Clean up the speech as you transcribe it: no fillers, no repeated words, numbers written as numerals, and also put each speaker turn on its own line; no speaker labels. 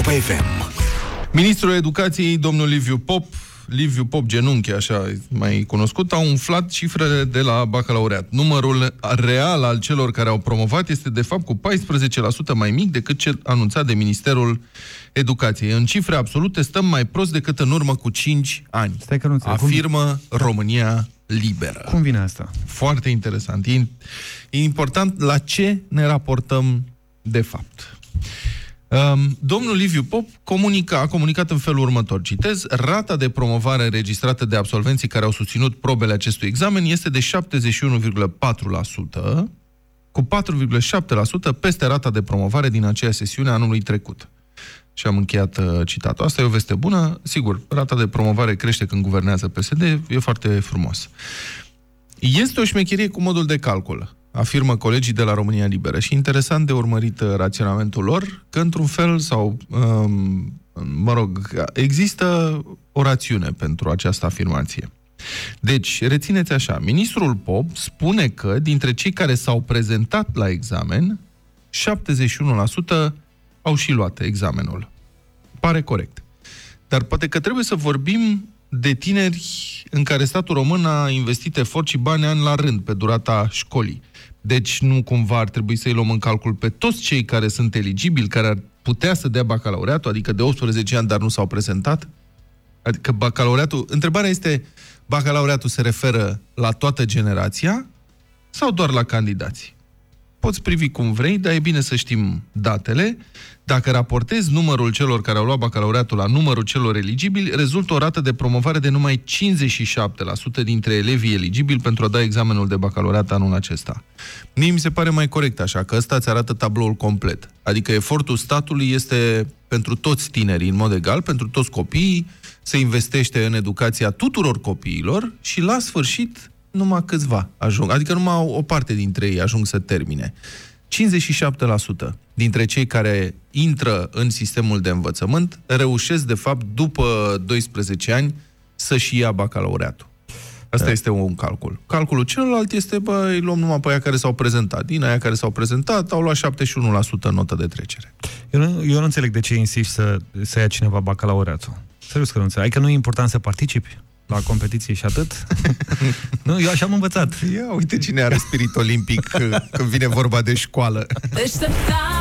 Europa FM.
Ministrul Educației, domnul Liviu Pop Genunchi, așa mai cunoscut, a umflat cifrele de la bacalaureat. Numărul real al celor care au promovat este de fapt cu 14% mai mic decât cel anunțat de Ministerul Educației. În cifre absolute stăm mai prost decât în urmă cu 5 ani.
Stai că nu înțeleg.
Afirmă România Liberă.
Cum vine asta?
Foarte interesant. E important la ce ne raportăm de fapt. Domnul Liviu Pop a comunicat în felul următor, citez: rata de promovare înregistrată de absolvenții care au susținut probele acestui examen este de 71,4%, cu 4,7% peste rata de promovare din aceea sesiune anului trecut. Și am încheiat citatul. Asta e o veste bună. Sigur, rata de promovare crește când guvernează PSD, e foarte frumos. Este o șmecherie cu modul de calcul, afirmă colegii de la România Liberă. Și interesant de urmărit raționamentul lor, că într-un fel sau, există o rațiune pentru această afirmație. Deci, rețineți așa, ministrul Pop spune că dintre cei care s-au prezentat la examen, 71% au și luat examenul. Pare corect. Dar poate că trebuie să vorbim de tineri în care statul român a investit efort și bani ani la rând pe durata școlii. Deci nu cumva ar trebui să-i luăm în calcul pe toți cei care sunt eligibili, care ar putea să dea bacalaureatul, adică de 18 ani, dar nu s-au prezentat? Adică bacalaureatul... Întrebarea este, bacalaureatul se referă la toată generația sau doar la candidați? Poți privi cum vrei, dar e bine să știm datele. Dacă raportezi numărul celor care au luat bacalaureatul la numărul celor eligibili, rezultă o rată de promovare de numai 57% dintre elevii eligibili pentru a da examenul de bacalaureat anul acesta. Mie mi se pare mai corect așa, că ăsta îți arată tabloul complet. Adică efortul statului este pentru toți tinerii, în mod egal, pentru toți copiii, se investește în educația tuturor copiilor și la sfârșit numai câțiva ajung, adică numai o parte dintre ei ajung să termine. 57% dintre cei care intră în sistemul de învățământ reușesc, de fapt, după 12 ani să-și ia bacalaureatul. Asta este un calcul. Calculul celălalt este, îi luăm numai pe aia care s-au prezentat. Din aia care s-au prezentat, au luat 71% notă de trecere.
Eu nu înțeleg de ce insiști să ia cineva bacalaureatul. Serios că nu înțeleg. Adică nu e important să participi la competiție și atât? Nu, eu așa am învățat.
Ia, uite cine are spirit olimpic când vine vorba de școală.